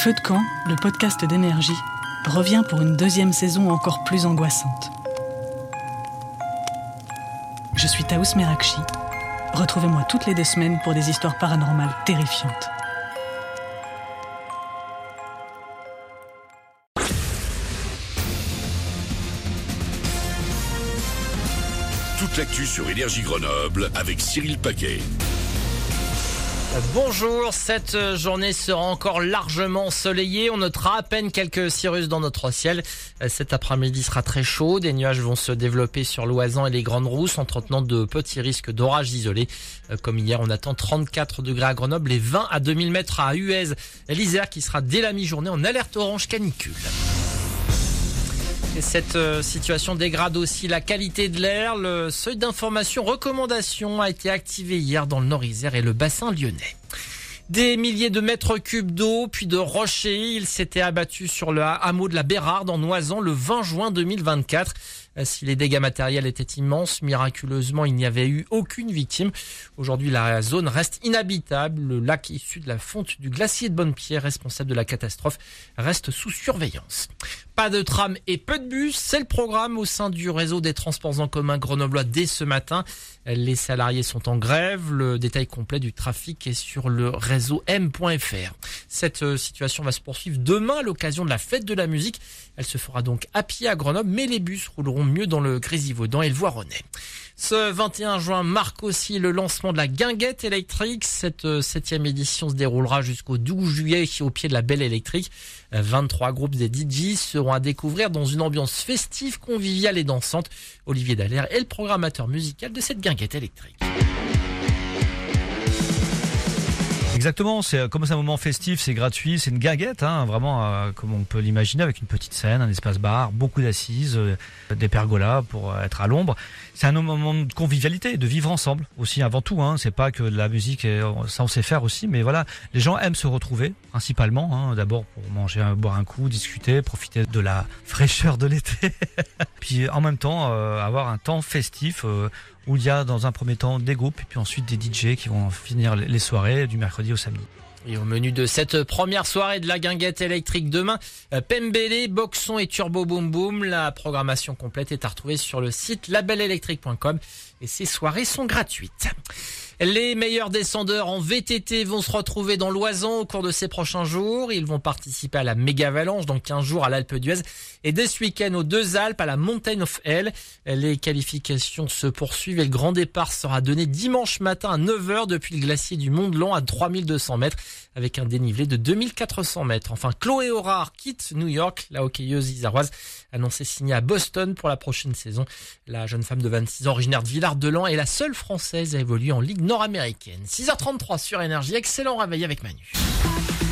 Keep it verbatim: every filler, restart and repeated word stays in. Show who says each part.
Speaker 1: Feu de camp, le podcast d'énergie, revient pour une deuxième saison encore plus angoissante. Je suis Taous Merakchi. Retrouvez-moi toutes les deux semaines pour des histoires paranormales terrifiantes.
Speaker 2: Toute l'actu sur Énergie Grenoble avec Cyril Paquet.
Speaker 3: Bonjour, cette journée sera encore largement ensoleillée. On notera à peine quelques cirrus dans notre ciel. Cet après-midi sera très chaud. Des nuages vont se développer sur l'Oisans et les Grandes Rousses, entretenant de petits risques d'orages isolés. Comme hier, on attend trente-quatre degrés à Grenoble et vingt à deux mille mètres à Huez. L'Isère qui sera dès la mi-journée en alerte orange canicule. Et cette euh, situation dégrade aussi la qualité de l'air. Le seuil d'information recommandation a été activé hier dans le Nord-Isère et le bassin lyonnais. Des milliers de mètres cubes d'eau puis de rochers, ils s'étaient abattus sur le hameau de la Bérarde en Oisans le vingt juin deux mille vingt-quatre. Si les dégâts matériels étaient immenses, miraculeusement, il n'y avait eu aucune victime. Aujourd'hui, la zone reste inhabitable. Le lac issu de la fonte du glacier de Bonnepierre, responsable de la catastrophe, reste sous surveillance. Pas de tram et peu de bus, c'est le programme au sein du réseau des transports en commun grenoblois dès ce matin. Les salariés sont en grève. Le détail complet du trafic est sur le réseau m point f r. Cette situation va se poursuivre demain à l'occasion de la fête de la musique. Elle se fera donc à pied à Grenoble, mais les bus rouleront mieux dans le Grésivaudan et le Voironnais. Ce vingt et un juin marque aussi le lancement de la guinguette électrique. Cette septième édition se déroulera jusqu'au douze juillet au pied de la Belle Électrique. vingt-trois groupes des D J seront à découvrir dans une ambiance festive, conviviale et dansante. Olivier Dallaire est le programmateur musical de cette guinguette électrique.
Speaker 4: Exactement, c'est comme c'est un moment festif, c'est gratuit, c'est une guinguette, hein, vraiment euh, comme on peut l'imaginer, avec une petite scène, un espace bar, beaucoup d'assises, euh, des pergolas pour euh, être à l'ombre. C'est un moment de convivialité, de vivre ensemble aussi avant tout. Hein, c'est pas que de la musique, et, ça on sait faire aussi, mais voilà, les gens aiment se retrouver principalement. Hein, d'abord pour manger, boire un coup, discuter, profiter de la fraîcheur de l'été, puis en même temps euh, avoir un temps festif. Euh, où il y a dans un premier temps des groupes et puis ensuite des D J qui vont finir les soirées du mercredi au samedi.
Speaker 3: Et au menu de cette première soirée de la guinguette électrique demain, Pembele, Boxon et Turbo Boom Boom. La programmation complète est à retrouver sur le site la belle électrique point com et ces soirées sont gratuites. Les meilleurs descendeurs en V T T vont se retrouver dans l'Oisan au cours de ces prochains jours. Ils vont participer à la méga avalanche dans quinze jours à l'Alpe d'Huez et dès ce week-end aux Deux Alpes à la Mountain of Hell. Les qualifications se poursuivent et le grand départ sera donné dimanche matin à neuf heures depuis le glacier du Mont-Blanc à trois mille deux cents mètres avec un dénivelé de deux mille quatre cents mètres. Enfin, Chloé Horard quitte New York. La hockeyeuse iséroise annoncée signée à Boston pour la prochaine saison. La jeune femme de vingt-six ans originaire de Villard-de-Lans est la seule française à évoluer en Ligue nord-américaine. six heures trente-trois sur Énergie. Excellent réveil avec Manu.